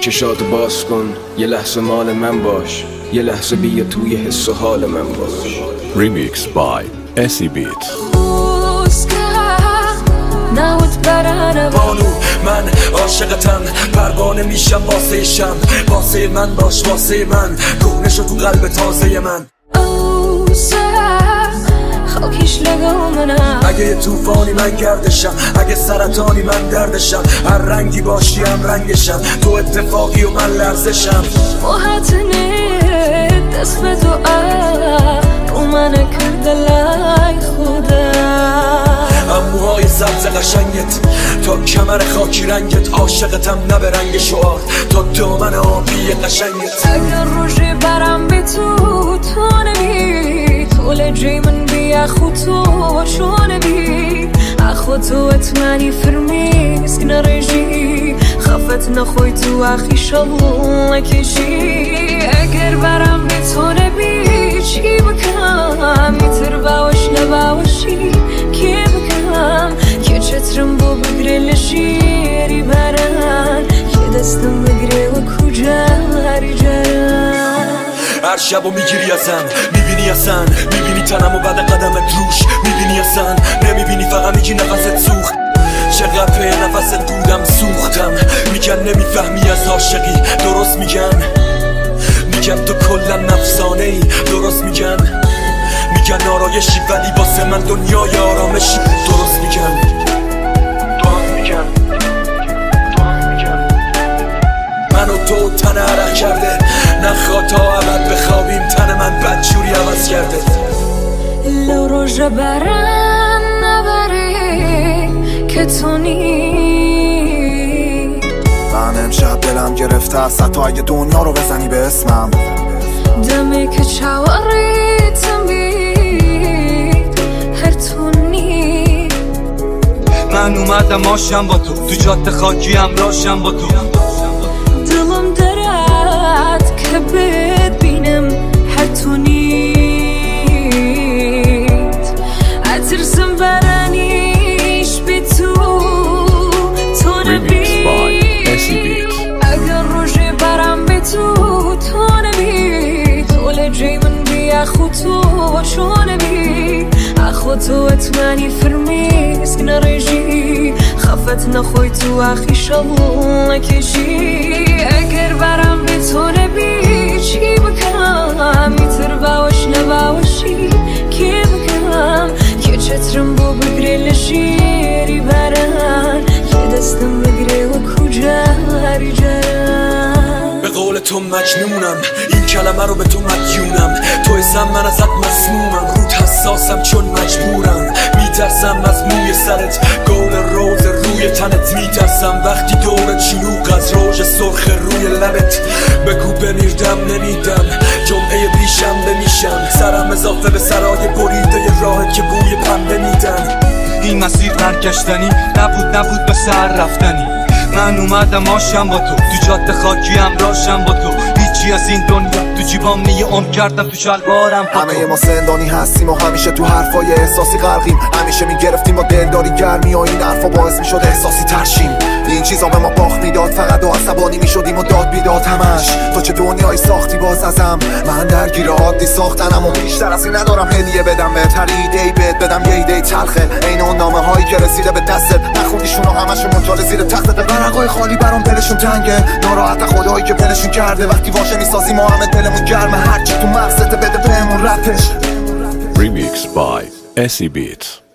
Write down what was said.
چشاتو باز کن، یه لحظه مال من باش، یه لحظه بیا توی حس و حال من باش. Remix by Acid Beat. بانو من عاشقتم، پروانه میشم واسه شم، واسه من باش واسه من، کهنه شو تو قلب تازه من. خاکیش لگا منم، اگه یه توفانی من گردشم، اگه سرطانی من دردشم، هر رنگی باشی هم رنگشم، تو اتفاقی و من لرزشم. محتنه دست به تو رو من کرده لای خودم، موهای سبز قشنگت تا کمر خاکی رنگت، عاشقتم نه به رنگ شعار تا دامن آبی قشنگت. اگر روژه برم به تو نبی، طول جی من بی اخو تو چون بی اخو تو اتمنی فرمیز کنه رژی، خفت نخوی تو اخی شبون کشی. اگر برم به تو نبی چی بکنم، میتر باوش نباوشی کی بکنم، که چترم با بگره لشیری برن، که دستم بگره و کجا هری جرن. هر شبو میگیری ازم، میبینی اصلا، میبینی تنم و بعد قدمت روش، میبینی اصلا، نمیبینی فقط میگی نفست سوخت، چقدر پی نفست بودم سوختم. میگن نمیفهمی از عاشقی، درست میگن تو کلا نفسانه ای، درست میگن آرایشی ولی واسه من دنیای آرامشی، درست میگن من و تو تن عرق کرده، نخواه تا ابد بخوابیم، تن من بدجوری عوض کرده. لو روژه برم نبره که تو نی، من امشب دلم گرفته است حتی اگه دنیا رو بزنی به اسمم، دمی که چواریتم بید هر تو نی. من اومدم آشم با تو جاده خاکی همراهشم با تو، دلم درد که ببینم هر تو نید، اترسم برنیش بی تو Remix by Acid نبی. Beat. اگر روژه برم به تو نبی، طول جی من بی اخو تو چون بی اخو تو اتمنی فرمیز کنه رژی، خفت نخوی تو اخی شبون کشی. اگر برم به تو نبی چی بکنم، میتر باوش نباوشی کی بکنم، که چترم با بگره لشیری برن، که دستم بگره و کجا هری جرن. به قول تو مجنونم، این کلمه رو به تو مدیونم، تو اسم من ازت مسمومم، رود حساسم چون مجبورم، میترسم از موی سرت، گل روز روی تنت، میترسم وقتی دور شلوغ از روژ سرخ روی لبت، بگو بمیردم نمیدم، جمعه بیشنبه میشم، سرم اضافه به سرای بریده راهت که بوی پنبه میدن. این مسیر برگشتنی نبود به سر رفتنی، من اومدم آشم با تو جاده خاکی همراهشم با تو، هیچی از این دنیا تو جیبام نیه عمر کردم تو شلوارم. همه ما زندانی هستیم و همیشه تو حرفای احساسی غرقیم، همیشه میگرفتیم با دلداری گرمی و این حرفا باعث میشد احساسی ترشیم، این چیزا به ما باخت میداد، فقط و عصبانی میشدیم و داد بیداد همش. تو چه دنیایی ساختی باز ازم، من درگیر عادی ساختنم و بیشتر از این ندارم هدیه بدم بهت، هر ایده‌ای بهت بدم یه ایده تلخه، عین اون نامه هایی که رسیده به دستت، نخوندیشون و همشون منجال زیر تختت، ورقای خالی برام دلشون تنگه، ناراحت خدایی که دلشون کرده، وقتی واژه میسازیم ما همه دلمون گرمه، هرچی تو مغزت بده بهمون رتش. Remix by Acid Beat.